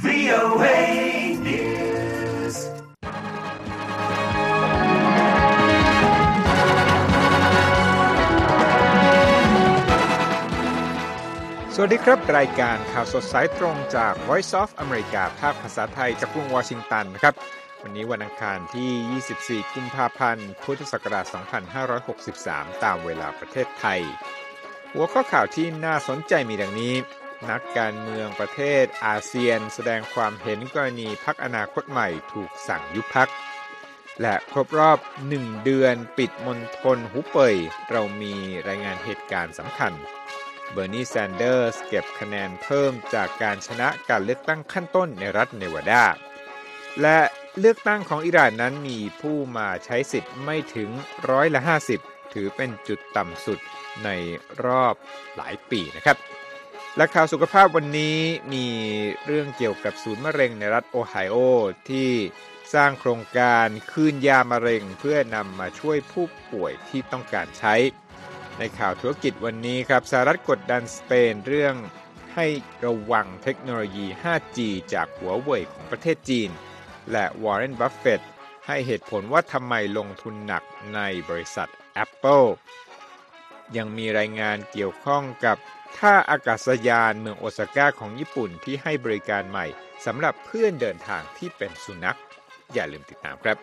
VOA News สวัสดีครับรายการข่าวสดสายตรงจาก Voice of America ภาคภาษาไทยจากกรุงวอชิงตันนะครับวันนี้วันอังคารที่ 24 กุมภาพันธ์ พุทธศักราช 2563 ตามเวลาประเทศไทยหัวข้อข่าวที่น่าสนใจมีดังนี้นักการเมืองประเทศอาเซียนแสดงความเห็นกรณีพรรคอนาคตใหม่ถูกสั่งยุบพรรคและครบรอบ1เดือนปิดมณฑลหูเป่ยเรามีรายงานเหตุการณ์สำคัญเบอร์นีแซนเดอร์สเก็บคะแนนเพิ่มจากการชนะการเลือกตั้งขั้นต้นในรัฐเนวาดาและเลือกตั้งของอิหร่านนั้นมีผู้มาใช้สิทธิ์ไม่ถึง50%ถือเป็นจุดต่ำสุดในรอบหลายปีนะครับและข่าวสุขภาพวันนี้มีเรื่องเกี่ยวกับศูนย์มะเร็งในรัฐโอไฮโอที่สร้างโครงการคืนยามะเร็งเพื่อนำมาช่วยผู้ป่วยที่ต้องการใช้ในข่าวธุรกิจวันนี้ครับสหรัฐกดดันสเปนเรื่องให้ระวังเทคโนโลยี 5G จากหัวเว่ยของประเทศจีนและวอร์เรน บัฟเฟตต์ให้เหตุผลว่าทำไมลงทุนหนักในบริษัท Apple ยังมีรายงานเกี่ยวข้องกับท่าอากาศยานเมืองโอซาก้าของญี่ปุ่นที่ให้บริการใหม่สำหรับเพื่อนเดินทางที่เป็นสุนัขอย่าลืมติดตามครับ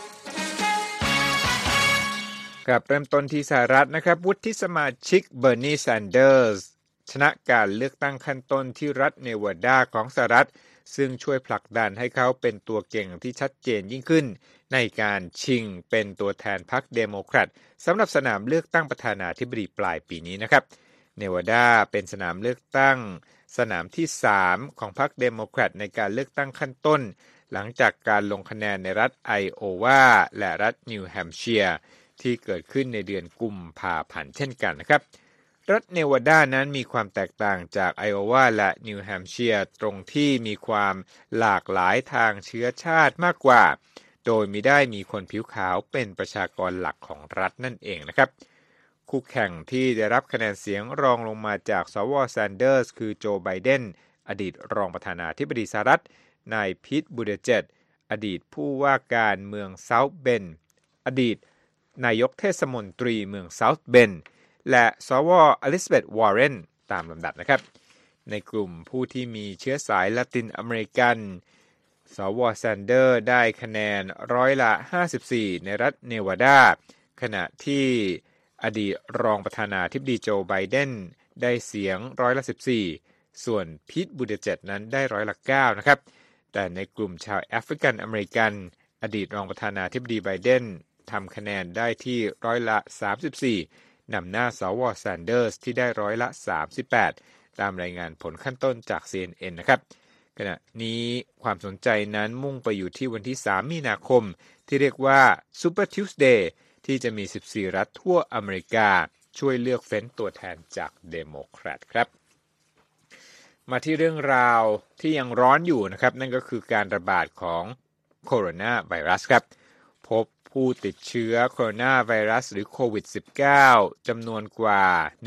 เริ่มต้นที่สหรัฐนะครับวุฒิสมาชิกเบอร์นีแซนเดอร์สชนะการเลือกตั้งขั้นต้นที่รัฐเนวาดาของสหรัฐซึ่งช่วยผลักดันให้เขาเป็นตัวเก่งที่ชัดเจนยิ่งขึ้นในการชิงเป็นตัวแทนพรรคเดโมแครตสำหรับสนามเลือกตั้งประธานาธิบดีปลายปีนี้นะครับเนวาดาเป็นสนามเลือกตั้งสนามที่3ของพรรคเดโมแครตในการเลือกตั้งขั้นต้นหลังจากการลงคะแนนในรัฐไอโอวาและรัฐนิวแฮมป์เชียร์ที่เกิดขึ้นในเดือนกุมภาพันธ์เช่นกันนะครับรัฐเนวาดานั้นมีความแตกต่างจากไอโอวาและนิวแฮมป์เชียร์ตรงที่มีความหลากหลายทางเชื้อชาติมากกว่าโดยมิได้มีคนผิวขาวเป็นประชากรหลักของรัฐนั่นเองนะครับคู่แข่งที่ได้รับคะแนนเสียงรองลงมาจากสว.แซนเดอร์สคือโจไบเดนอดีตรองประธานาธิบดีสหรัฐนายพีท บูเดเจตอดีตผู้ว่าการเมืองเซาท์เบนอดีตนายกเทศมนตรีเมืองเซาท์เบนและสว.อลิซาเบธ วอร์เรนตามลำดับนะครับในกลุ่มผู้ที่มีเชื้อสายละตินอเมริกันสว.แซนเดอร์ได้คะแนน54%ในรัฐเนวาดาขณะที่อดีตรองประธานาธิบดีโจไบเดนได้เสียง14%ส่วนพีท บูเดเจตนั้นได้9%นะครับแต่ในกลุ่มชาวแอฟริกันอเมริกันอดีตรองประธานาธิบดีไบเดนทำคะแนนได้ที่34%นำหน้าสว.แซนเดอร์สที่ได้38%ตามรายงานผลขั้นต้นจาก CNN นะครับขณะนี้ความสนใจนั้นมุ่งไปอยู่ที่วันที่3มีนาคมที่เรียกว่า Super Tuesday ที่จะมี14รัฐทั่วอเมริกาช่วยเลือกเฟ้นตัวแทนจากเดโมแครตครับมาที่เรื่องราวที่ยังร้อนอยู่นะครับนั่นก็คือการระบาดของโคโรนาไวรัสครับพบผู้ติดเชื้อโคโรนาไวรัสหรือโควิด -19 จำนวนกว่า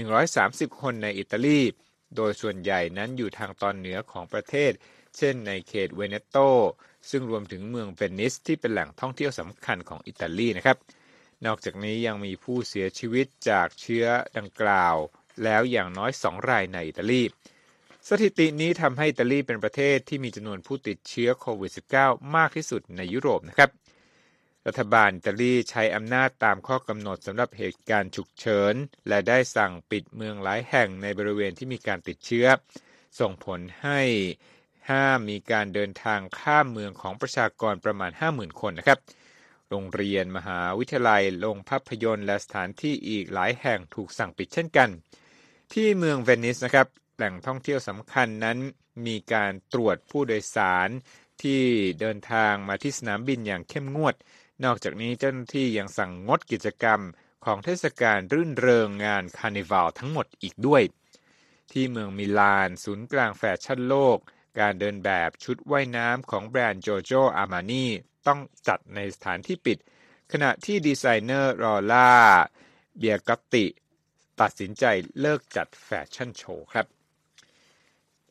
130คนในอิตาลีโดยส่วนใหญ่นั้นอยู่ทางตอนเหนือของประเทศเช่นในเขตเวเนโตซึ่งรวมถึงเมืองเวนิสที่เป็นแหล่งท่องเที่ยวสำคัญของอิตาลีนะครับนอกจากนี้ยังมีผู้เสียชีวิตจากเชื้อดังกล่าวแล้วอย่างน้อย2รายในอิตาลีสถิตินี้ทำให้อิตาลีเป็นประเทศที่มีจำนวนผู้ติดเชื้อโควิด -19 มากที่สุดในยุโรปนะครับรัฐบาลอิตาลีใช้อำนาจตามข้อกำหนดสำหรับเหตุการณ์ฉุกเฉินและได้สั่งปิดเมืองหลายแห่งในบริเวณที่มีการติดเชื้อส่งผลให้ห้ามมีการเดินทางข้ามเมืองของประชากรประมาณ 50,000 คนนะครับโรงเรียนมหาวิทยาลัยโรงภาพยนตร์และสถานที่อีกหลายแห่งถูกสั่งปิดเช่นกันที่เมืองเวนิสนะครับแหล่งท่องเที่ยวสำคัญนั้นมีการตรวจผู้โดยสารที่เดินทางมาที่สนามบินอย่างเข้มงวดนอกจากนี้เจ้าหน้าที่ยังสั่งงดกิจกรรมของเทศกาลรื่นเริงงานคาร์นิวัลทั้งหมดอีกด้วยที่เมืองมิลานศูนย์กลางแฟชั่นโลกการเดินแบบชุดว่ายน้ำของแบรนด์โจโจอาร์มานีต้องจัดในสถานที่ปิดขณะที่ดีไซเนอร์ลอร่าเบียกัตติตัดสินใจเลิกจัดแฟชั่นโชว์ครับ แ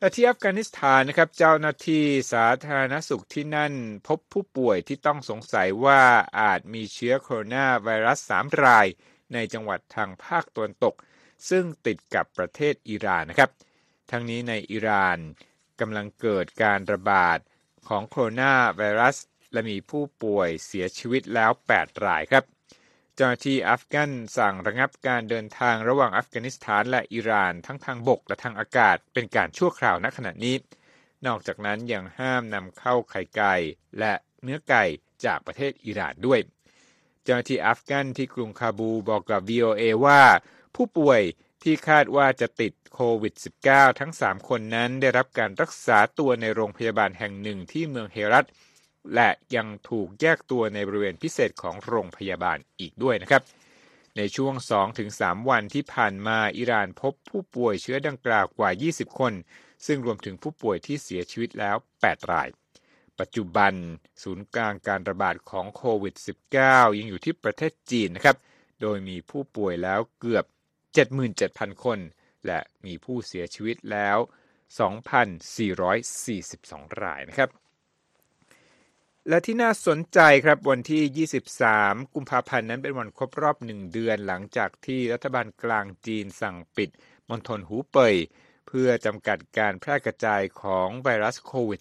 และที่อัฟกานิสถานนะครับเจ้าหน้าที่สาธารณสุขที่นั่นพบผู้ป่วยที่ต้องสงสัยว่าอาจมีเชื้อโคโรนาไวรัส3รายในจังหวัดทางภาคตะวันตกซึ่งติดกับประเทศอิหร่านนะครับทั้งนี้ในอิหร่านกำลังเกิดการระบาดของโคโรนาไวรัสและมีผู้ป่วยเสียชีวิตแล้ว8รายครับเจ้าหน้าที่อัฟกันสั่งระงับการเดินทางระหว่างอัฟกานิสถานและอิหร่านทั้งทางบกและทางอากาศเป็นการชั่วคราวณขณะนี้นอกจากนั้นยังห้ามนำเข้าไข่ไก่และเนื้อไก่จากประเทศอิหร่านด้วยเจ้าหน้าที่อัฟกันที่กรุงคาบูบอกกับ VOA ว่าผู้ป่วยที่คาดว่าจะติดโควิด -19 ทั้ง3คนนั้นได้รับการรักษาตัวในโรงพยาบาลแห่งหนึ่งที่เมืองเฮรัตและยังถูกแยกตัวในบริเวณพิเศษของโรงพยาบาลอีกด้วยนะครับในช่วง 2-3 วันที่ผ่านมาอิหร่านพบผู้ป่วยเชื้อดังกล่าวกว่า20คนซึ่งรวมถึงผู้ป่วยที่เสียชีวิตแล้ว8รายปัจจุบันศูนย์กลางการระบาดของโควิด -19 ยังอยู่ที่ประเทศจีนนะครับโดยมีผู้ป่วยแล้วเกือบ 77,000 คนและมีผู้เสียชีวิตแล้ว 2,442 รายนะครับและที่น่าสนใจครับวันที่23กุมภาพันธ์นั้นเป็นวันครบรอบ1เดือนหลังจากที่รัฐบาลกลางจีนสั่งปิดมณฑลหูเป่ยเพื่อจำกัดการแพร่กระจายของไวรัสโควิด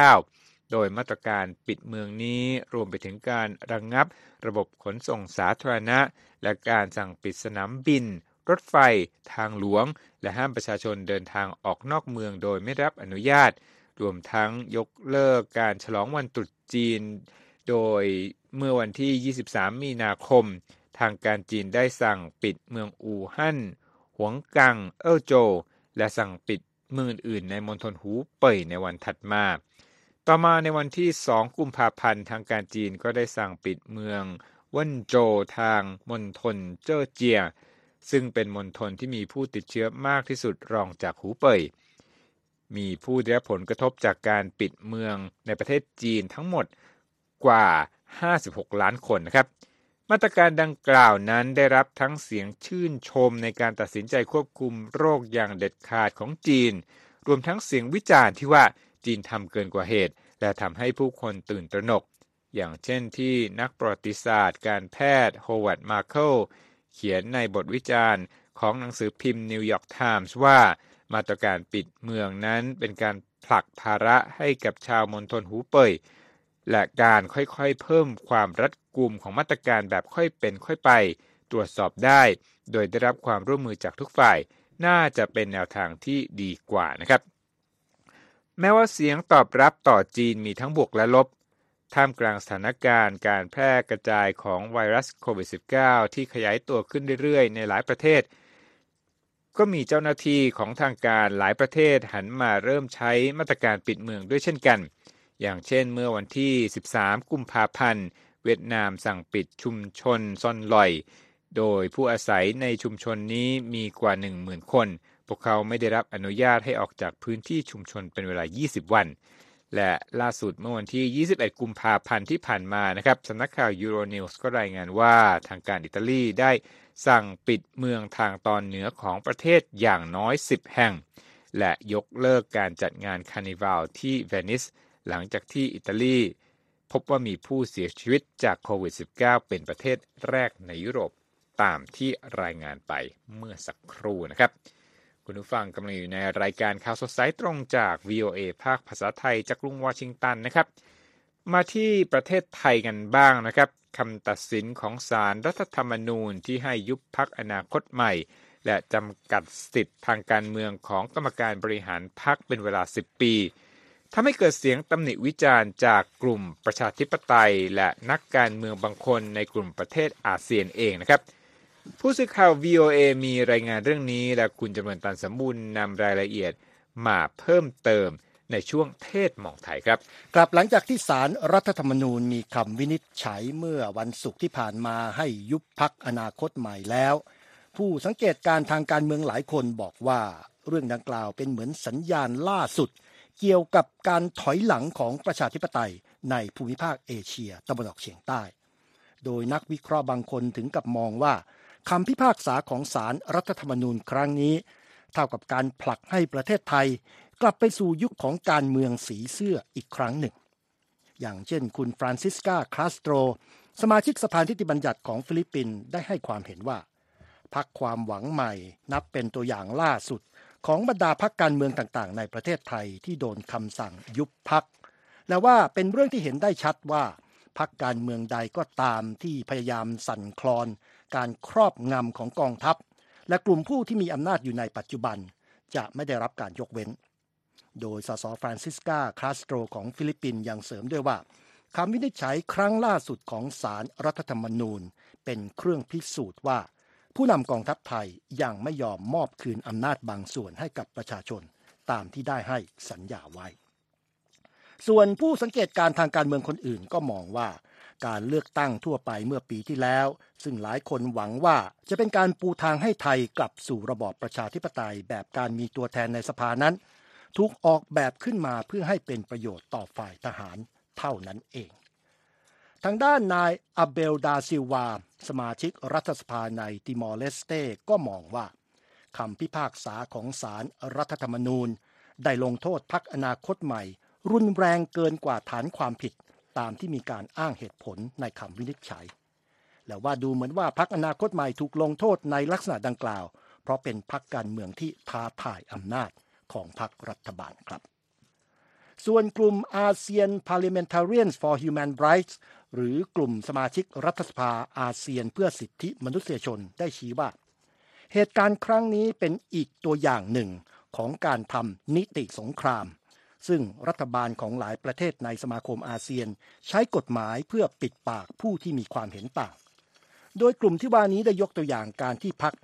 -19 โดยมาตรการปิดเมืองนี้รวมไปถึงการระงับระบบขนส่งสาธารณะและการสั่งปิดสนามบินรถไฟทางหลวงและห้ามประชาชนเดินทางออกนอกเมืองโดยไม่รับอนุญาตรวมทั้งยกเลิกการฉลองวันตรุษจีนโดยเมื่อวันที่23มีนาคมทางการจีนได้สั่งปิดเมืองอู่ฮั่นหวงกังเอิ่โจวและสั่งปิดเมืองอื่นในมณฑลหูเป่ยในวันถัดมาต่อมาในวันที่2กุมภาพันธ์ทางการจีนก็ได้สั่งปิดเมืองเว่นโจวทางมณฑลเจ้อเจียซึ่งเป็นมณฑลที่มีผู้ติดเชื้อมากที่สุดรองจากหูเป่ยมีผู้ได้รับผลกระทบจากการปิดเมืองในประเทศจีนทั้งหมดกว่า56ล้านคนนะครับมาตรการดังกล่าวนั้นได้รับทั้งเสียงชื่นชมในการตัดสินใจควบคุมโรคอย่างเด็ดขาดของจีนรวมทั้งเสียงวิจารณ์ที่ว่าจีนทำเกินกว่าเหตุและทำให้ผู้คนตื่นตระหนกอย่างเช่นที่นักประวัติศาสตร์การแพทย์โฮวาร์ดมาร์เคิลเขียนในบทวิจารณ์ของหนังสือพิมพ์นิวยอร์กไทมส์ว่ามาตรการปิดเมืองนั้นเป็นการผลักภาระให้กับชาวมณฑลหูเป่ยและการค่อยๆเพิ่มความรัดกุมของมาตรการแบบค่อยเป็นค่อยไปตรวจสอบได้โดยได้รับความร่วมมือจากทุกฝ่ายน่าจะเป็นแนวทางที่ดีกว่านะครับแม้ว่าเสียงตอบรับต่อจีนมีทั้งบวกและลบท่ามกลางสถานการณ์การแพร่กระจายของไวรัสโควิด -19 ที่ขยายตัวขึ้นเรื่อยๆในหลายประเทศก็มีเจ้าหน้าที่ของทางการหลายประเทศหันมาเริ่มใช้มาตรการปิดเมืองด้วยเช่นกันอย่างเช่นเมื่อวันที่13กุมภาพันธ์เวียดนามสั่งปิดชุมชนซอนลอยโดยผู้อาศัยในชุมชนนี้มีกว่า 10,000 คนพวกเขาไม่ได้รับอนุญาตให้ออกจากพื้นที่ชุมชนเป็นเวลา20วันและล่าสุดเมื่อวันที่21กุมภาพันธ์ที่ผ่านมานะครับสำนักข่าว Euronews ก็รายงานว่าทางการอิตาลีได้สั่งปิดเมืองทางตอนเหนือของประเทศอย่างน้อย10แห่งและยกเลิกการจัดงานคาร์นิวัลที่เวนิสหลังจากที่อิตาลีพบว่ามีผู้เสียชีวิตจากโควิด -19 เป็นประเทศแรกในยุโรปตามที่รายงานไปเมื่อสักครู่นะครับคุณผู้ฟังกำลังอยู่ในรายการข่าวสดสายตรงจาก VOA ภาคภาษาไทยจากกรุงวอชิงตันนะครับมาที่ประเทศไทยกันบ้างนะครับคำตัดสินของศาลรัฐธรรมนูญที่ให้ยุบพรรคอนาคตใหม่และจำกัดสิทธิทางการเมืองของกรรมการบริหารพรรคเป็นเวลา10ปีทำให้เกิดเสียงตำหนิวิจารณ์จากกลุ่มประชาธิปไตยและนักการเมืองบางคนในกลุ่มประเทศอาเซียนเองนะครับผู้สื่อข่าว VOA มีรายงานเรื่องนี้และคุณจำเริญ ตันสมบูรณ์นำรายละเอียดมาเพิ่มเติมในช่วงเทศมองไทยครับครับหลังจากที่ศาลรัฐธรรมนูญมีคำวินิจฉัยเมื่อวันศุกร์ที่ผ่านมาให้ยุบพรรคอนาคตใหม่แล้วผู้สังเกตการทางการเมืองหลายคนบอกว่าเรื่องดังกล่าวเป็นเหมือนสัญญาณล่าสุดเกี่ยวกับการถอยหลังของประชาธิปไตยในภูมิภาคเอเชียตะวันออกเฉียงใต้โดยนักวิเคราะห์บางคนถึงกับมองว่าคำพิพากษาของศาลรัฐธรรมนูญครั้งนี้เท่ากับการผลักให้ประเทศไทยกลับไปสู่ยุคของการเมืองสีเสื้ออีกครั้งหนึ่งอย่างเช่นคุณฟรานซิสกาคาสโตรสมาชิกสภานิติบัญญัติของฟิลิปปินส์ได้ให้ความเห็นว่าพรรคความหวังใหม่นับเป็นตัวอย่างล่าสุดของบรรดาพรรคการเมืองต่างๆในประเทศไทยที่โดนคำสั่งยุบพรรคและว่าเป็นเรื่องที่เห็นได้ชัดว่าพรรคการเมืองใดก็ตามที่พยายามสั่นคลอนการครอบงำของกองทัพและกลุ่มผู้ที่มีอำนาจอยู่ในปัจจุบันจะไม่ได้รับการยกเว้นโดยสสฟรานซิสกาคาสโตรของฟิลิปปินส์ยังเสริมด้วยว่าคำวินิจฉัยครั้งล่าสุดของศาลรัฐธรรมนูญเป็นเครื่องพิสูจน์ว่าผู้นำกองทัพไทยยังไม่ยอมมอบคืนอำนาจบางส่วนให้กับประชาชนตามที่ได้ให้สัญญาไว้ส่วนผู้สังเกตการทางการเมืองคนอื่นก็มองว่าการเลือกตั้งทั่วไปเมื่อปีที่แล้วซึ่งหลายคนหวังว่าจะเป็นการปูทางให้ไทยกลับสู่ระบอบประชาธิปไตยแบบการมีตัวแทนในสภานั้นถูกออกแบบขึ้นมาเพื่อให้เป็นประโยชน์ต่อฝ่ายทหารเท่านั้นเองทางด้านนายอับเบลดาซิลวาสมาชิกรัฐสภาในติมอร์เลสเตก็มองว่าคำพิพากษาของศาลรัฐธรรมนูญได้ลงโทษพรรคอนาคตใหม่รุนแรงเกินกว่าฐานความผิดตามที่มีการอ้างเหตุผลในคำวินิจฉัยและว่าดูเหมือนว่าพรรคอนาคตใหม่ถูกลงโทษในลักษณะดังกล่าวเพราะเป็นพรรคการเมืองที่ท้าทายอำนาจของพรรครัฐบาลครับส่วนกลุ่ม ASEAN Parliamentarians for Human Rights หรือกลุ่มสมาชิกรัฐสภาอาเซียนเพื่อสิทธิมนุษยชนได้ชี้ว่าเหตุการณ์ครั้งนี้เป็นอีกตัวอย่างหนึ่งของการทำนิติสงครามซึ่งรัฐบาลของหลายประเทศในสมาคมอาเซียนใช้กฎหมายเพื่อปิดปากผู้ที่มีความเห็นต่างโดยกลุ่มที่ว่านี้ได้ยกตัวอย่างการที่พรรค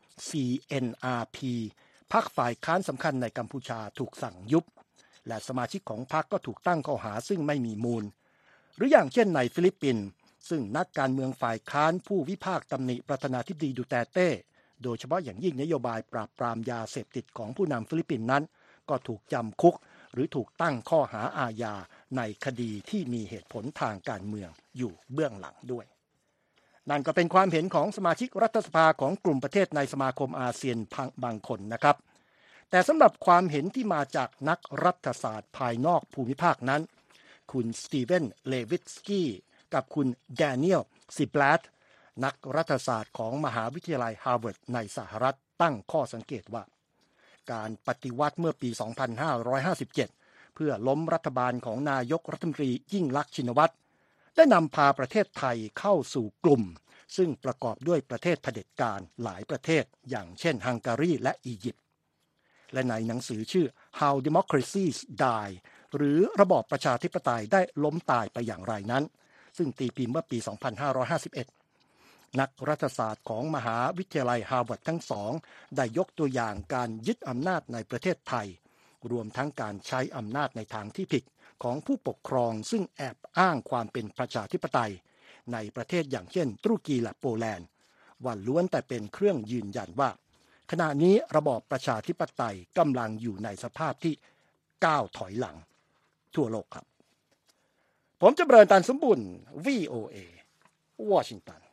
CNRP พรรคฝ่ายค้านสำคัญในกัมพูชาถูกสั่งยุบและสมาชิกของพรรคก็ถูกตั้งข้อหาซึ่งไม่มีมูลหรืออย่างเช่นในฟิลิปปินส์ซึ่งนักการเมืองฝ่ายค้านผู้วิพากษ์ตำหนิประธานาธิบดีดูเตเต้โดยเฉพาะอย่างยิ่งนโยบายปราบปรามยาเสพติดของผู้นำฟิลิปปินส์นั้นก็ถูกจำคุกหรือถูกตั้งข้อหาอาญาในคดีที่มีเหตุผลทางการเมืองอยู่เบื้องหลังด้วยนั่นก็เป็นความเห็นของสมาชิกรัฐสภาของกลุ่มประเทศในสมาคมอาเซียนบางคนนะครับแต่สำหรับความเห็นที่มาจากนักรัฐศาสตร์ภายนอกภูมิภาคนั้นคุณสตีเวนเลวิตสกี้กับคุณแดเนียลซิบลัดนักรัฐศาสตร์ของมหาวิทยาลัยฮาร์วาร์ดในสหรัฐตั้งข้อสังเกตว่าการปฏิวัติเมื่อปี 2557 เพื่อล้มรัฐบาลของนายกรัฐมนตรียิ่งลักษณ์ชินวัตรได้นำพาประเทศไทยเข้าสู่กลุ่มซึ่งประกอบด้วยประเทศเผด็จการหลายประเทศอย่างเช่นฮังการีและอียิปต์และในหนังสือชื่อ How Democracies Die หรือระบอบประชาธิปไตยได้ล้มตายไปอย่างไรนั้นซึ่งตีพิมพ์เมื่อปี 2551 นักรัฐศาสตร์ของมหาวิทยาลัยฮาร์วาร์ดทั้งสองได้ยกตัวอย่างการยึดอำนาจในประเทศไทยรวมทั้งการใช้อำนาจในทางที่ผิดของผู้ปกครองซึ่งแอบอ้างความเป็นประชาธิปไตยในประเทศอย่างเช่นตุรกีและโปแลนด์ว่าล้วนแต่เป็นเครื่องยืนยันว่าขณะนี้ระบอบประชาธิปไตยกำลังอยู่ในสภาพที่ก้าวถอยหลังทั่วโลกครับผมจำเริญ ตันสมบุญ VOA วอชิงตัน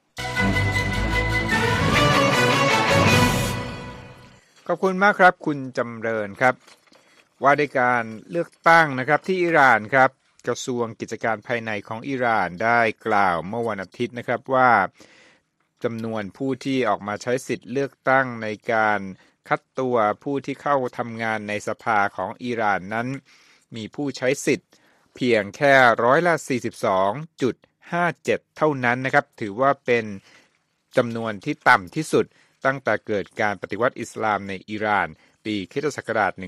ขอบคุณมากครับคุณจำเริญครับว่าด้วยการเลือกตั้งนะครับที่อิหร่านครับกระทรวงกิจการภายในของอิหร่านได้กล่าวเมื่อวันอาทิตย์นะครับว่าจำนวนผู้ที่ออกมาใช้สิทธิ์เลือกตั้งในการคัดตัวผู้ที่เข้าทำงานในสภาของอิหร่านนั้นมีผู้ใช้สิทธิ์เพียงแค่42.57% เท่านั้นนะครับถือว่าเป็นจำนวนที่ต่ำที่สุดตั้งแต่เกิดการปฏิวัติอิสลามในอิหร่านปีค.ศ.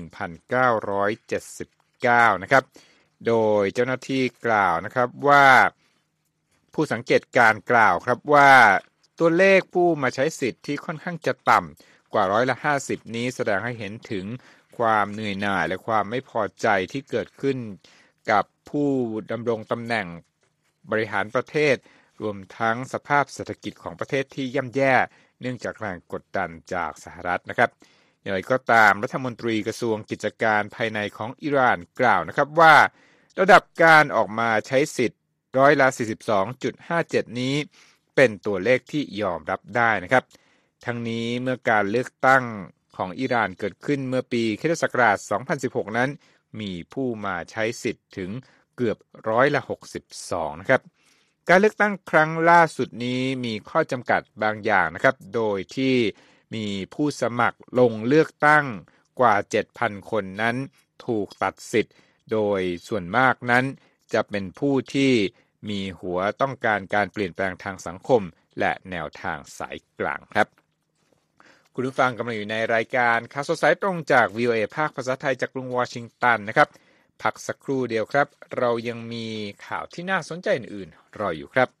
1979 นะครับโดยเจ้าหน้าที่กล่าวนะครับว่าผู้สังเกตการกล่าวครับว่าตัวเลขผู้มาใช้สิทธิ์ที่ค่อนข้างจะต่ำกว่า50%นี้แสดงให้เห็นถึงความเหนื่อยหน่ายและความไม่พอใจที่เกิดขึ้นกับผู้ดำรงตำแหน่งบริหารประเทศรวมทั้งสภาพเศรษฐกิจของประเทศที่ย่ำแย่เนื่องจากแรงกดดันจากสหรัฐนะครับอย่างไรก็ตามรัฐมนตรีกระทรวงกิจการภายในของอิหร่านกล่าวนะครับว่าระดับการออกมาใช้สิทธิ์42.57% นี้เป็นตัวเลขที่ยอมรับได้นะครับทั้งนี้เมื่อการเลือกตั้งของอิหร่านเกิดขึ้นเมื่อปีค.ศ. 2016 นั้นมีผู้มาใช้สิทธิ์ถึงเกือบ62%นะครับการเลือกตั้งครั้งล่าสุดนี้มีข้อจำกัดบางอย่างนะครับโดยที่มีผู้สมัครลงเลือกตั้งกว่า 7,000 คนนั้นถูกตัดสิทธิ์โดยส่วนมากนั้นจะเป็นผู้ที่มีหัวต้องการการเปลี่ยนแปลงทางสังคมและแนวทางสายกลางครับคุณผู้ฟังกำลังอยู่ในรายการข่าวสดสายตรงจาก VOA ภาคภาษาไทยจากกรุงวอชิงตันนะครับพักสักครู่เดียวครับเรายังมีข่าวที่น่าสนใจอื่นๆรออยู่ครับ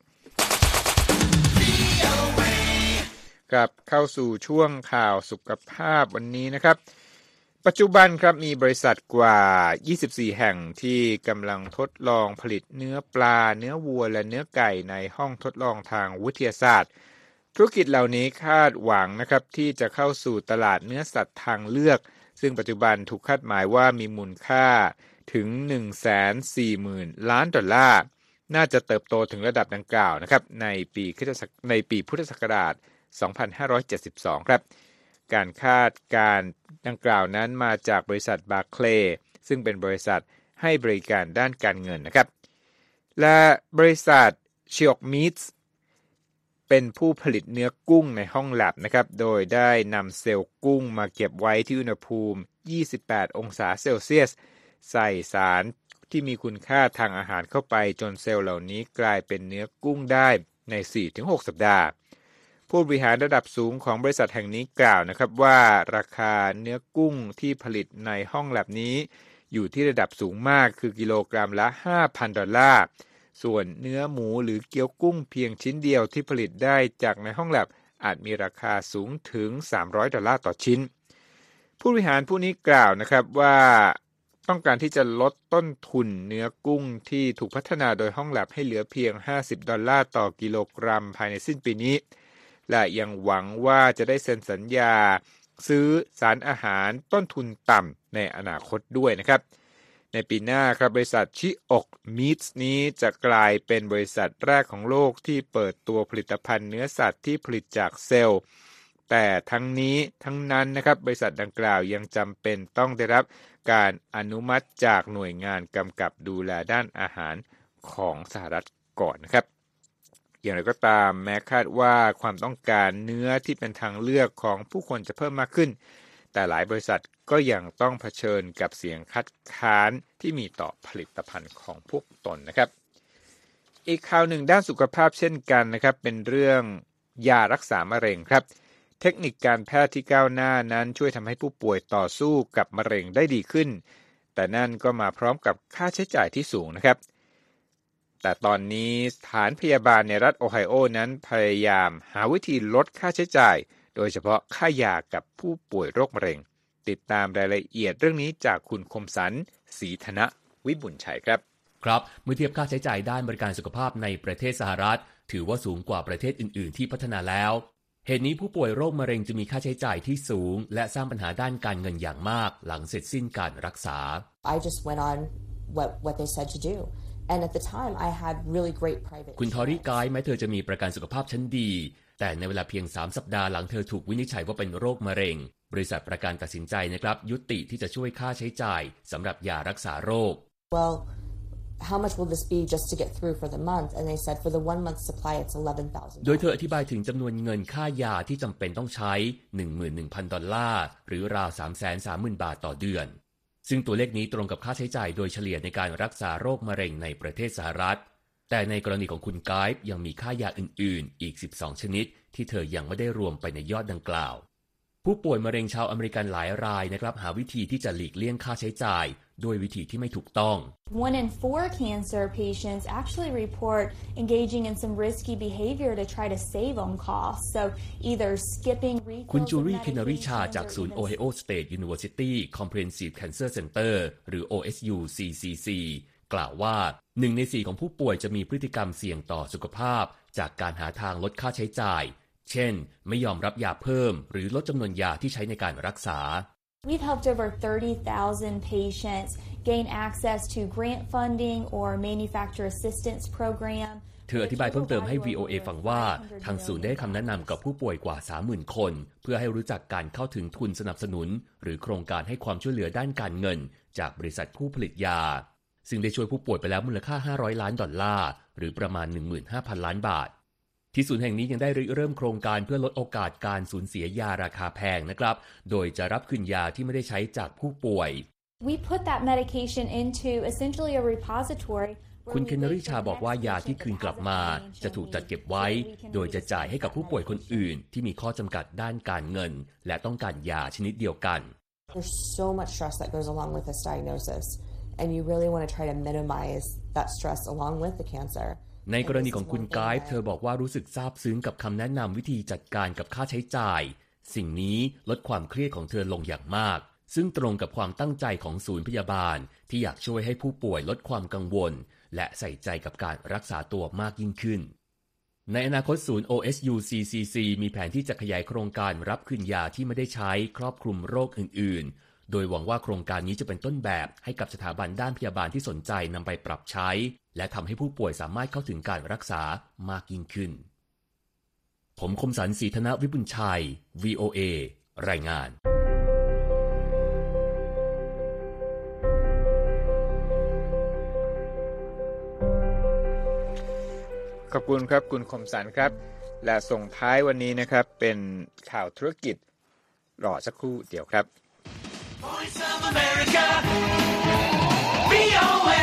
กลับเข้าสู่ช่วงข่าวสุขภาพวันนี้นะครับปัจจุบันครับมีบริษัทกว่า24แห่งที่กำลังทดลองผลิตเนื้อปลาเนื้อวัวและเนื้อไก่ในห้องทดลองทางวิทยาศาสตร์ธุรกิจเหล่านี้คาดหวังนะครับที่จะเข้าสู่ตลาดเนื้อสัตว์ทางเลือกซึ่งปัจจุบันถูกคาดหมายว่ามีมูลค่าถึง 140,000 ล้านดอลลาร์น่าจะเติบโตถึงระดับดังกล่าวนะครับในปีพุทธศักราช 2572 ครับการคาดการดังกล่าวนั้นมาจากบริษัทบาร์เคลย์ซึ่งเป็นบริษัทให้บริการด้านการเงินนะครับและบริษัทชิออกมีทส์เป็นผู้ผลิตเนื้อกุ้งในห้องแลบนะครับโดยได้นำเซลล์กุ้งมาเก็บไว้ที่อุณหภูมิ 28 องศาเซลเซียสใส่สารที่มีคุณค่าทางอาหารเข้าไปจนเซลล์เหล่านี้กลายเป็นเนื้อกุ้งได้ใน 4-6 สัปดาห์ผู้บริหารระดับสูงของบริษัทแห่งนี้กล่าวนะครับว่าราคาเนื้อกุ้งที่ผลิตในห้องแลบนี้อยู่ที่ระดับสูงมากคือกิโลกรัมละ 5,000 ดอลลาร์ส่วนเนื้อหมูหรือเกี๊ยวกุ้งเพียงชิ้นเดียวที่ผลิตได้จากในห้องแลบอาจมีราคาสูงถึง$300ต่อชิ้นผู้บริหารผู้นี้กล่าวนะครับว่าต้องการที่จะลดต้นทุนเนื้อกุ้งที่ถูกพัฒนาโดยห้องแลบให้เหลือเพียง$50ต่อกิโลกรัมภายในสิ้นปีนี้และยังหวังว่าจะได้เซ็นสัญญาซื้อสารอาหารต้นทุนต่ำในอนาคตด้วยนะครับในปีหน้าครับบริษัทชิออกมีทส์นี้จะกลายเป็นบริษัทแรกของโลกที่เปิดตัวผลิตภัณฑ์เนื้อสัตว์ที่ผลิตจากเซลล์แต่ทั้งนี้ทั้งนั้นนะครับบริษัทดังกล่าวยังจำเป็นต้องได้รับการอนุมัติจากหน่วยงานกำกับดูแลด้านอาหารของสหรัฐก่อนนะครับอย่างไรก็ตามแม้คาดว่าความต้องการเนื้อที่เป็นทางเลือกของผู้คนจะเพิ่มมากขึ้นแต่หลายบริษัทก็ยังต้องเผชิญกับเสียงคัดค้านที่มีต่อผลิตภัณฑ์ของพวกตนนะครับอีกข่าวหนึ่งด้านสุขภาพเช่นกันนะครับเป็นเรื่องยารักษามะเร็งครับเทคนิคการแพทย์ที่ก้าวหน้านั้นช่วยทำให้ผู้ป่วยต่อสู้กับมะเร็งได้ดีขึ้นแต่นั่นก็มาพร้อมกับค่าใช้จ่ายที่สูงนะครับแต่ตอนนี้สถานพยาบาลในรัฐโอไฮโอนั้นพยายามหาวิธีลดค่าใช้จ่ายโดยเฉพาะค่ายากับผู้ป่วยโรคมะเร็งติดตามรายละเอียดเรื่องนี้จากคุณคมสันต์ศรีธนวิบุญชัยครับครับเมื่อเทียบค่าใช้จ่ายด้านบริการสุขภาพในประเทศสหรัฐถือว่าสูงกว่าประเทศอื่นๆที่พัฒนาแล้วเหตุนี้ผู้ป่วยโรคมะเร็งจะมีค่าใช้จ่ายที่สูงและสร้างปัญหาด้านการเงินอย่างมากหลังเสร็จสิ้นการรักษา I just went on what they said to do and at the time I had really great private คุณทอรี่ไกด์แม้เธอจะมีประกันสุขภาพชั้นดีแต่ในเวลาเพียง3สัปดาห์หลังเธอถูกวินิจฉัยว่าเป็นโรคมะเร็งบริษัทประกันตัดสินใจนะครับยุติที่จะช่วยค่าใช้จ่ายสำหรับยารักษาโรค Well how much will this be just to get through for the month and they said for the 1 month supply it's $11,000 โดยเธออธิบายถึงจำนวนเงินค่ายาที่จำเป็นต้องใช้ 11,000 ดอลลาร์หรือราว 330,000 บาทต่อเดือนซึ่งตัวเลขนี้ตรงกับค่าใช้จ่ายโดยเฉลี่ยในการรักษาโรคมะเร็งในประเทศสหรัฐแต่ในกรณีของคุณไกด์ยังมีค่ายาอื่นๆอีก12ชนิดที่เธอยังไม่ได้รวมไปในยอดดังกล่าวผู้ป่วยมะเร็งชาวอเมริกันหลายรายนะครับหาวิธีที่จะหลีกเลี่ยงค่าใช้จ่ายด้วยวิธีที่ไม่ถูกต้อง 1 in 4 cancer patients actually report engaging in some risky behavior to try to save on costs so either skipping refills คุณจูรี่เคนนารีชาจากศูนย์ Ohio State University Comprehensive Cancer Center หรือ OSU CCC กล่าวว่า1 ใน 4ของผู้ป่วยจะมีพฤติกรรมเสี่ยงต่อสุขภาพจากการหาทางลดค่าใช้จ่ายเช่นไม่ยอมรับยาเพิ่มหรือลดจำนวนยาที่ใช้ในการรักษา We've helped over 30,000 patients gain access to grant funding or manufacturer assistance program เธออธิบายเพิ่มเติมให้ VOA ฟังว่าทางศูนย์ได้คำแนะนำกับผู้ป่วยกว่า 30,000 คนเพื่อให้รู้จักการเข้าถึงทุนสนับสนุนหรือโครงการให้ความช่วยเหลือด้านการเงินจากบริษัทผู้ผลิตยาซึ่งได้ช่วยผู้ป่วยไปแล้วมูลค่า$500 ล้านหรือประมาณ 15,000 ล้านบาทที่ศูนย์แห่งนี้ยังได้เริ่มโครงการเพื่อลดโอกาสการสูญเสียยาราคาแพงนะครับโดยจะรับคืนยาที่ไม่ได้ใช้จากผู้ป่วย We put that medication into essentially a repository คุณเคนเนอรี่ชาบอกว่ายาที่คืนกลับมาจะถูกจัดเก็บไว้โดยจะจ่ายให้กับผู้ป่วยคนอื่นที่มีข้อจำกัดด้านการเงินและต้องการยาชนิดเดียวกัน There's so much stress that goes along with this diagnosis, and you really want to try to minimize that stress along with the cancer. ในกรณีของคุณไกด์เธอบอกว่ารู้สึกซาบซึ้งกับคำแนะนำวิธีจัดการกับค่าใช้จ่ายสิ่งนี้ลดความเครียดของเธอลงอย่างมากซึ่งตรงกับความตั้งใจของศูนย์พยาบาลที่อยากช่วยให้ผู้ป่วยลดความกังวลและใส่ใจกับการรักษาตัวมากยิ่งขึ้นในอนาคตศูนย์ OSU CCC มีแผนที่จะขยายโครงการรับคืนยาที่ไม่ได้ใช้ครอบคลุมโรคอื่นๆโดยหวังว่าโครงการนี้จะเป็นต้นแบบให้กับสถาบันด้านพยาบาลที่สนใจนำไปปรับใช้และทำให้ผู้ป่วยสามารถเข้าถึงการรักษามากยิ่งขึ้นผมคมสันต์ ศรีธนวิบุญชัย VOA รายงานขอบคุณครับคุณคมสันครับและส่งท้ายวันนี้นะครับเป็นข่าวธุรกิจรอสักครู่เดี๋ยวครับ Voice of America VOA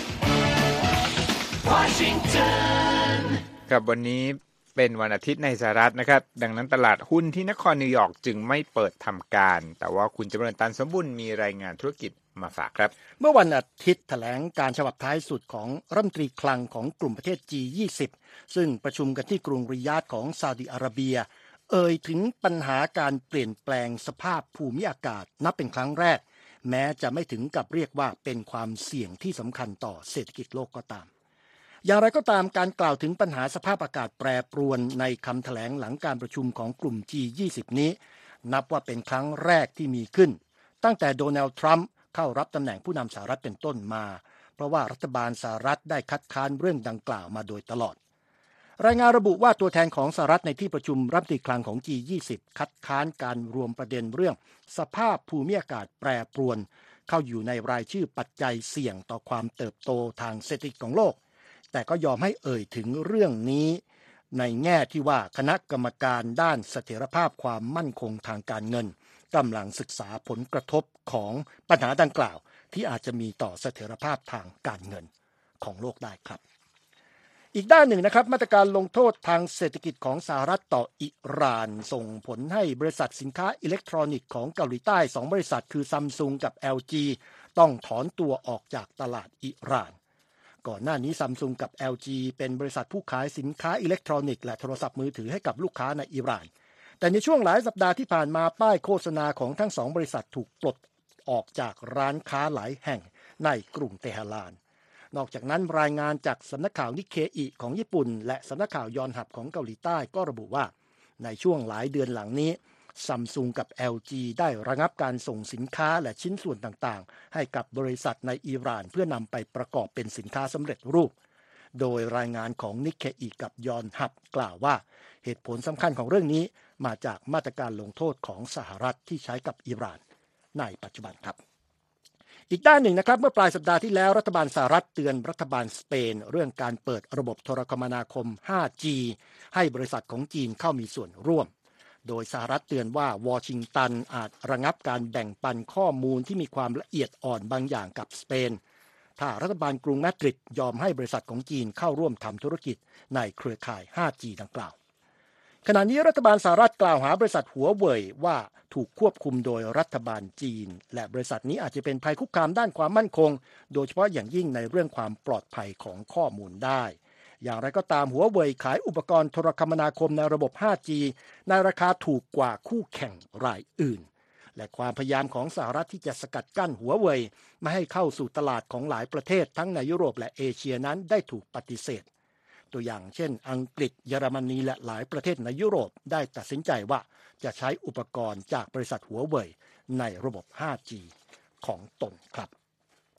Washington ครับวันนี้เป็นวันอาทิตย์ในสหรัฐนะครับดังนั้นตลาดหุ้นที่นครนิวยอร์กจึงไม่เปิดทำการแต่ว่าคุณจำเริญตันสมบุญมีรายงานธุรกิจมาฝากครับเมื่อวันอาทิตย์แถลงการฉบับท้ายสุดของรัฐมนตรีคลังของกลุ่มประเทศ G20 ซึ่งประชุมกันที่กรุงริยาดของซาอุดิอาระเบียเอ่ยถึงปัญหาการเปลี่ยนแปลงสภาพภูมิอากาศนับเป็นครั้งแรกแม้จะไม่ถึงกับเรียกว่าเป็นความเสี่ยงที่สำคัญต่อเศรษฐกิจโลกก็ตามอย่างไรก็ตามการกล่าวถึงปัญหาสภาพอากาศแปรปรวนในคำแถลงหลังการประชุมของกลุ่ม G20 นี้นับว่าเป็นครั้งแรกที่มีขึ้นตั้งแต่โดนัลด์ทรัมป์เข้ารับตำแหน่งผู้นำสหรัฐเป็นต้นมาเพราะว่ารัฐบาลสหรัฐได้คัดค้านเรื่องดังกล่าวมาโดยตลอดรายงานระบุว่าตัวแทนของสหรัฐในที่ประชุมรัฐมนตรีคลังของ G20 คัดค้านการรวมประเด็นเรื่องสภาพภูมิอากาศแปรปรวนเข้าอยู่ในรายชื่อปัจจัยเสี่ยงต่อความเติบโตทางเศรษฐกิจของโลกแต่ก็ยอมให้เอ่ยถึงเรื่องนี้ในแง่ที่ว่าคณะกรรมการด้านเสถียรภาพความมั่นคงทางการเงินกำลังศึกษาผลกระทบของปัญหาดังกล่าวที่อาจจะมีต่อเสถียรภาพทางการเงินของโลกได้ครับอีกด้านหนึ่งนะครับมาตรการลงโทษทางเศรษฐกิจของสหรัฐต่ออิหร่านส่งผลให้บริษัทสินค้าอิเล็กทรอนิกส์ของเกาหลีใต้2บริษัทคือซัมซุงกับ LG ต้องถอนตัวออกจากตลาดอิหร่านก่อนหน้านี้ซัมซุงกับ LG เป็นบริษัทผู้ขายสินค้าอิเล็กทรอนิกส์และโทรศัพท์มือถือให้กับลูกค้าในอิหร่านแต่ในช่วงหลายสัปดาห์ที่ผ่านมาป้ายโฆษณาของทั้ง2บริษัทถูกปลดออกจากร้านค้าหลายแห่งในกรุงเตหะรานนอกจากนั้นรายงานจากสำนักข่าวนิเคอิของญี่ปุ่นและสำนักข่าวยอนฮับของเกาหลีใต้ก็ระบุว่าในช่วงหลายเดือนหลังนี้ซัมซุงกับ LG ได้ระงับการส่งสินค้าและชิ้นส่วนต่างๆให้กับบริษัทในอิหร่านเพื่อนำไปประกอบเป็นสินค้าสำเร็จรูปโดยรายงานของนิเคอิกับยอนฮับกล่าวว่าเหตุผลสำคัญของเรื่องนี้มาจากมาตรการลงโทษของสหรัฐที่ใช้กับอิหร่านในปัจจุบันครับอีกด้านหนึ่งนะครับเมื่อปลายสัปดาห์ที่แล้วรัฐบาลสหรัฐเตือนรัฐบาลสเปนเรื่องการเปิดระบบโทรคมนาคม 5G ให้บริษัทของจีนเข้ามีส่วนร่วมโดยสหรัฐเตือนว่าวอชิงตันอาจระงับการแบ่งปันข้อมูลที่มีความละเอียดอ่อนบางอย่างกับสเปนถ้ารัฐบาลกรุงมาดริดยอมให้บริษัทของจีนเข้าร่วมทำธุรกิจในเครือข่าย 5G ดังกล่าวขณะนี้รัฐบาลสหรัฐกล่าวหาบริษัทหัวเว่ยว่าถูกควบคุมโดยรัฐบาลจีนและบริษัทนี้อาจจะเป็นภัยคุกคามด้านความมั่นคงโดยเฉพาะอย่างยิ่งในเรื่องความปลอดภัยของข้อมูลได้อย่างไรก็ตามหัวเว่ยขายอุปกรณ์โทรคมนาคมในระบบ 5G ในราคาถูกกว่าคู่แข่งรายอื่นและความพยายามของสหรัฐที่จะสกัดกั้นหัวเว่ยไม่ให้เข้าสู่ตลาดของหลายประเทศทั้งในยุโรปและเอเชียนั้นได้ถูกปฏิเสธตัวอย่างเช่นอังกฤษเยอรมนีและหลายประเทศในยุโรปได้ตัดสินใจว่าจะใช้อุปกรณ์จากบริษัทหัวเว่ยในระบบ 5G ของตนครับ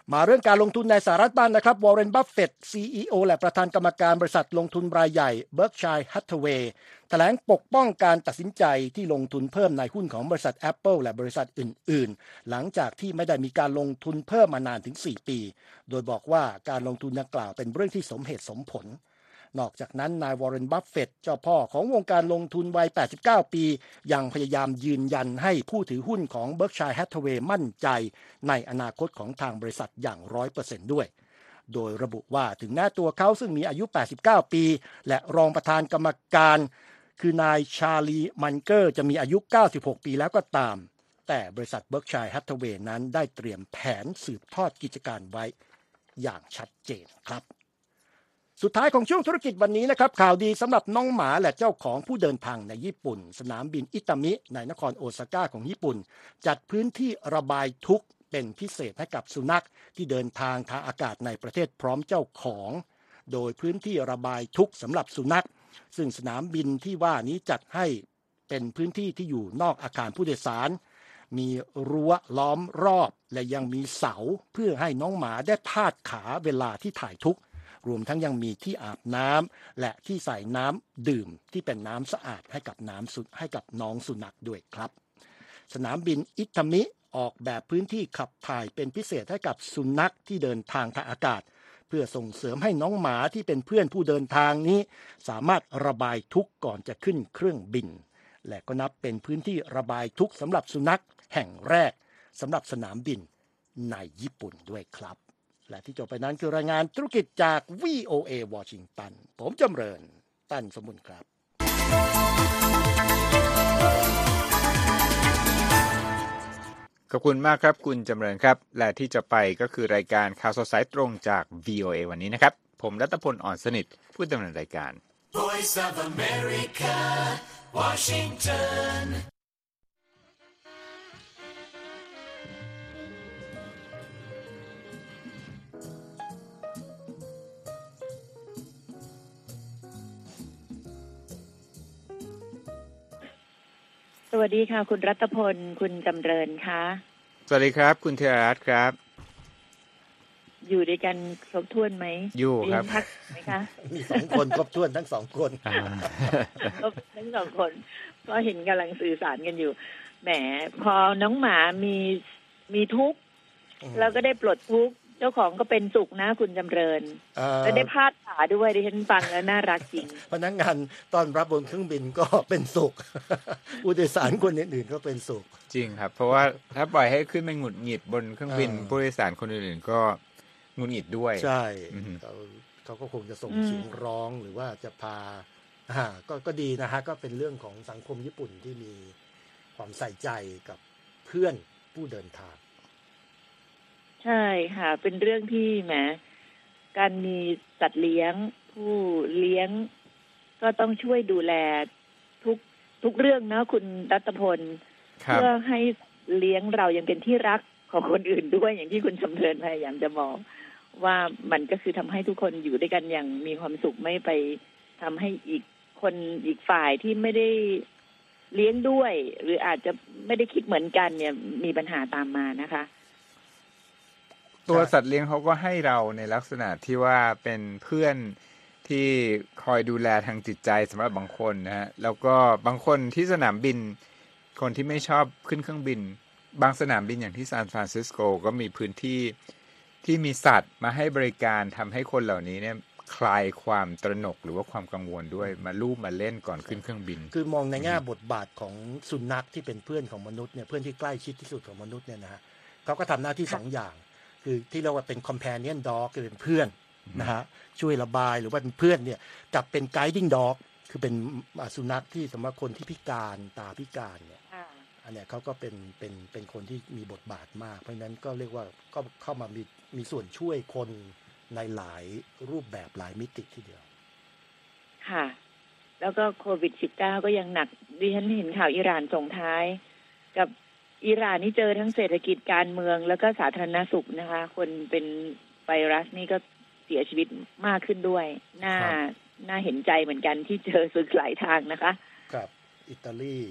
มาเรื่องการลงทุนในสหรัฐบ้างนะครับวอร์เรน บัฟเฟตต์ CEO และประธานกรรมการบริษัทลงทุนรายใหญ่ Berkshire Hathaway แถลงปกป้องการตัดสินใจที่ลงทุนเพิ่มในหุ้นของบริษัท Apple และบริษัทอื่นๆหลังจากที่ไม่ได้มีการลงทุนเพิ่มมานานถึง4 ปีโดยบอกว่าการลงทุนดังกล่าวเป็นเรื่องที่สมเหตุสมผลนอกจากนั้นนายวอร์เรน บัฟเฟตต์เจ้าพ่อของวงการลงทุนวัย89 ปียังพยายามยืนยันให้ผู้ถือหุ้นของ Berkshire Hathaway มั่นใจในอนาคตของทางบริษัทอย่าง 100% ด้วยโดยระบุว่าถึงแม้ตัวเขาซึ่งมีอายุ89 ปีและรองประธานกรรมการคือนายชาลีมันเกอร์จะมีอายุ96 ปีแล้วก็ตามแต่บริษัท Berkshire Hathaway นั้นได้เตรียมแผนสืบทอดกิจการไว้อย่างชัดเจนครับสุดท้ายของช่วงธุรกิจวันนี้นะครับข่าวดีสำหรับน้องหมาและเจ้าของผู้เดินทางในญี่ปุ่นสนามบินอิตามิในนครโอซาก้าของญี่ปุ่นจัดพื้นที่ระบายทุกข์เป็นพิเศษให้กับสุนัขที่เดินทางทางอากาศในประเทศพร้อมเจ้าของโดยพื้นที่ระบายทุกข์สำหรับสุนัขซึ่งสนามบินที่ว่านี้จัดให้เป็นพื้นที่ที่อยู่นอกอาคารผู้โดยสารมีรั้วล้อมรอบและยังมีเสาเพื่อให้น้องหมาได้พาดขาเวลาที่ถ่ายทุกข์รวมทั้งยังมีที่อาบน้ำและที่ใส่น้ำดื่มที่เป็นน้ำสะอาดให้กับน้องสุนัขด้วยครับสนามบินอิตามิออกแบบพื้นที่ขับถ่ายเป็นพิเศษให้กับสุนัขที่เดินทางทางอากาศเพื่อส่งเสริมให้น้องหมาที่เป็นเพื่อนผู้เดินทางนี้สามารถระบายทุกข์ก่อนจะขึ้นเครื่องบินและก็นับเป็นพื้นที่ระบายทุกข์สำหรับสุนัขแห่งแรกสำหรับสนามบินในญี่ปุ่นด้วยครับและที่จบไปนั้นคือรายงานธุรกิจจาก VOA วอชิงตันผมจำเริญตั้นสมบุญครับขอบคุณมากครับคุณจำเริญครับและที่จะไปก็คือรายการข่าวสดสายตรงจาก VOA วันนี้นะครับผมรัตพล อ่อนสนิทผู้ดำเนินรายการ Voice of America, Washington. สวัสดีค่ะคุณรัตพลคุณจำเริญค่ะสวัสดีครับคุณธีรรัตน์ครับอยู่ด้วยกันครบถ้วนไหมอยู่ครับพักไหมคะมี2 คนครบถ้วนทั้ง2 คนทั้ง2 คนก็เห็นกำลังสื่อสารกันอยู่แหมพอน้องหมามีทุกข์แล้วก็ได้ปลดทุกข์เจ้าของก็เป็นสุขนะคุณจำเริญแล้วได้พาดขาด้วยดิฉันฟังแล้วน่ารักจริงพนักงานต้อนรับบนเครื่องบินก็เป็นสุขผู้โดยสารคนอื่นๆก็เป็นสุขจริงครับเพราะว่าถ้าปล่อยให้ขึ้นไปหงุดหงิดบนเครื่องบินผู้โดยสารคนอื่นๆก็หงุดหงิดด้วยใช่เขาก็คงจะส่งเสียงร้องหรือว่าจะพาก็ดีนะฮะก็เป็นเรื่องของสังคมญี่ปุ่นที่มีความใส่ใจกับเพื่อนผู้เดินทางใช่ค่ะเป็นเรื่องที่แหมการมีสัตว์เลี้ยงผู้เลี้ยงก็ต้องช่วยดูแลทุกเรื่องนะคุณรัตพลเพื่อให้เลี้ยงเรายังเป็นที่รักของคนอื่นด้วยอย่างที่คุณจำเริญพยายามจะบอกว่ามันก็คือทำให้ทุกคนอยู่ด้วยกันอย่างมีความสุขไม่ไปทำให้อีกฝ่ายที่ไม่ได้เลี้ยงด้วยหรืออาจจะไม่ได้คิดเหมือนกันเนี่ยมีปัญหาตามมานะคะตัวสัตว์เลี้ยงเขาก็ให้เราในลักษณะที่ว่าเป็นเพื่อนที่คอยดูแลทางจิตใจสำหรับบางคนนะฮะแล้วก็บางคนที่สนามบินคนที่ไม่ชอบขึ้นเครื่องบินบางสนามบินอย่างที่ซานฟรานซิสโกก็มีพื้นที่ที่มีสัตว์มาให้บริการทำให้คนเหล่านี้เนี่ยคลายความตระหนกหรือว่าความกังวลด้วยมาลูบมาเล่นก่อนขึ้นเครื่องบินคือมองในแง่บทบาทของสุนัขที่เป็นเพื่อนของมนุษย์เนี่ยเพื่อนที่ใกล้ชิดที่สุดของมนุษย์เนี่ยนะฮะเขาก็ทำหน้าที่2 อย่างคือที่เรียกว่าเป็น companion dog คือเป็นเพื่อนนะฮะช่วยระบายหรือว่าเป็นเพื่อนเนี่ยกับเป็น guiding dog คือเป็นสุนัขที่สำหรับคนที่พิการตาพิการเนี่ยอันเนี้ยเขาก็เป็นคนที่มีบทบาทมากเพราะฉะนั้นก็เรียกว่าก็เข้ามามีส่วนช่วยคนในหลายรูปแบบหลายมิติทีเดียวค่ะแล้วก็โควิด-19 ก็ยังหนักดิฉันเห็นข่าวอิหร่านส่งท้ายกับอิหร่านนี่เจอทั้งเศรษฐกิจการเมืองแล้วก็สาธารณสุขนะคะคนเป็นไวรัสนี่ก็เสียชีวิตมากขึ้นด้วยน่าเห็นใจเหมือนกันที่เจอศึกหลายทางนะคะครับอิตาลี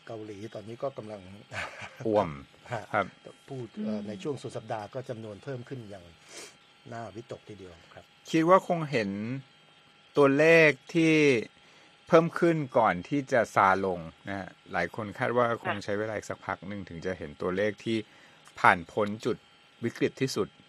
เกาหลีตอนนี้ก็กำลังอ่วมครับพูดในช่วงสุดสัปดาห์ก็จำนวนเพิ่มขึ้นอย่างน่าวิตกทีเดียวครับคิดว่าคงเห็นตัวเลขที่เพิ่มขึ้นก่อนที่จะซาลงนะฮะหลายคนคาดว่าคงใช้เวลาอีกสักพักหนึ่งถึงจะเห็นตัวเลขที่ผ่านพ้นจุดวิกฤตที่สุด